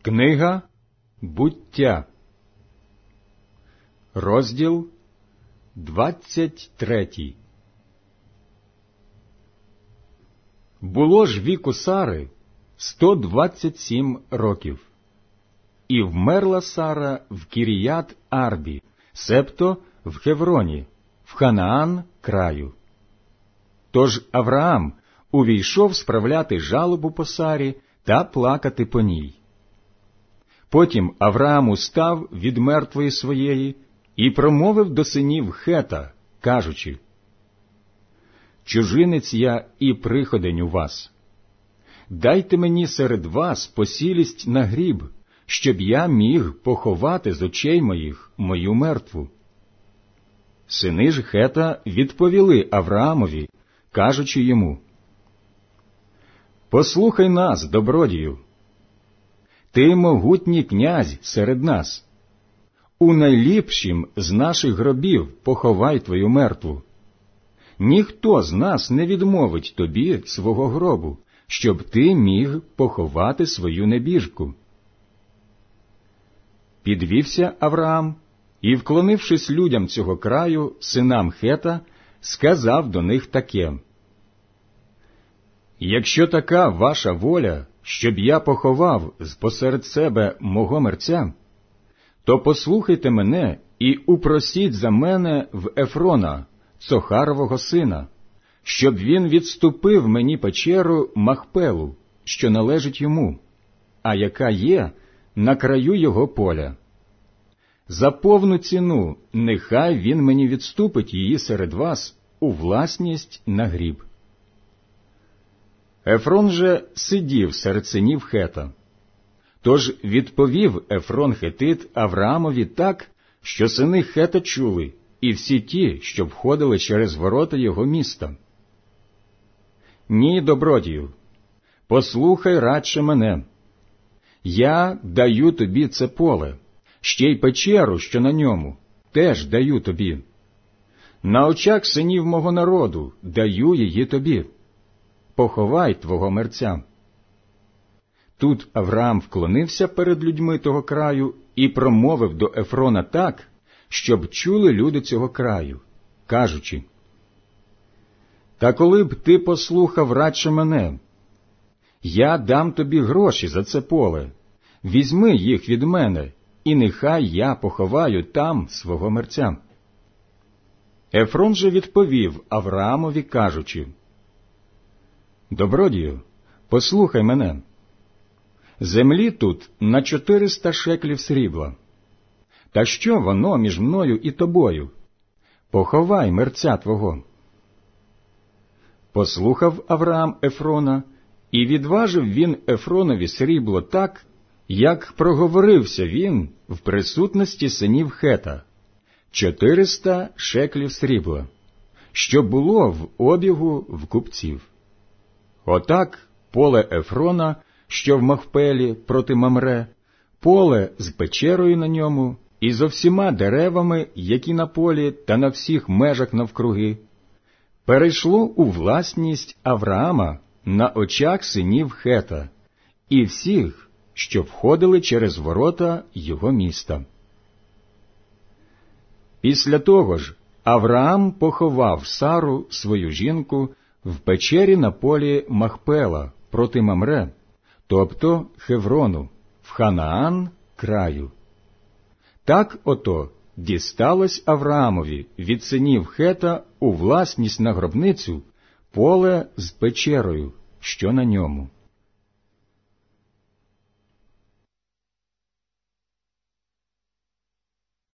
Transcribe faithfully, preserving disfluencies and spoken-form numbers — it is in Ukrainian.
Книга Буття, розділ двадцять третій. Було ж віку Сари сто двадцять сім років, і вмерла Сара в Кіріят Арбі, себто в Хевроні, в Ханаан краю. Тож Авраам увійшов справляти жалобу по Сарі та плакати по ній. Потім Авраам устав від мертвої своєї і промовив до синів Хета, кажучи: «Чужинець я і приходень у вас. Дайте мені серед вас посілість на гріб, щоб я міг поховати з очей моїх мою мертву». Сини ж Хета відповіли Авраамові, кажучи йому: «Послухай нас, добродію. Ти могутній князь серед нас. У найліпшім з наших гробів поховай твою мертву. Ніхто з нас не відмовить тобі свого гробу, щоб ти міг поховати свою небіжку». Підвівся Авраам і, вклонившись людям цього краю, синам Хета, сказав до них таке: «Якщо така ваша воля, щоб я поховав посеред себе мого мерця, то послухайте мене і упросіть за мене в Ефрона, Цохарового сина, щоб він відступив мені печеру Махпелу, що належить йому, а яка є на краю його поля. За повну ціну нехай він мені відступить її серед вас у власність на гріб». Ефрон же сидів серед синів Хета. Тож відповів Ефрон Хетит Авраамові так, що сини Хета чули, і всі ті, що входили через ворота його міста: «Ні, добродію, послухай радше мене. Я даю тобі це поле, ще й печеру, що на ньому, теж даю тобі. На очах синів мого народу даю її тобі. Поховай твого мерця». Тут Авраам вклонився перед людьми того краю і промовив до Ефрона так, щоб чули люди цього краю, кажучи: «Та коли б ти послухав радше мене, я дам тобі гроші за це поле, візьми їх від мене, і нехай я поховаю там свого мерця». Ефрон же відповів Авраамові, кажучи: «Добродію, послухай мене. Землі тут на чотириста шеклів срібла. Та що воно між мною і тобою? Поховай мерця твого». Послухав Авраам Ефрона, і відважив він Ефронові срібло так, як проговорився він в присутності синів Хета, чотириста шеклів срібла, що було в обігу в купців. Отак поле Ефрона, що в Махпелі проти Мамре, поле з печерою на ньому і зо всіма деревами, які на полі та на всіх межах навкруги, перейшло у власність Авраама на очах синів Хета і всіх, що входили через ворота його міста. Після того ж Авраам поховав Сару, свою жінку, в печері на полі Махпела проти Мамре, тобто Хеврону, в Ханаан краю. Так ото дісталось Авраамові від синів Хета у власність на гробницю поле з печерою, що на ньому.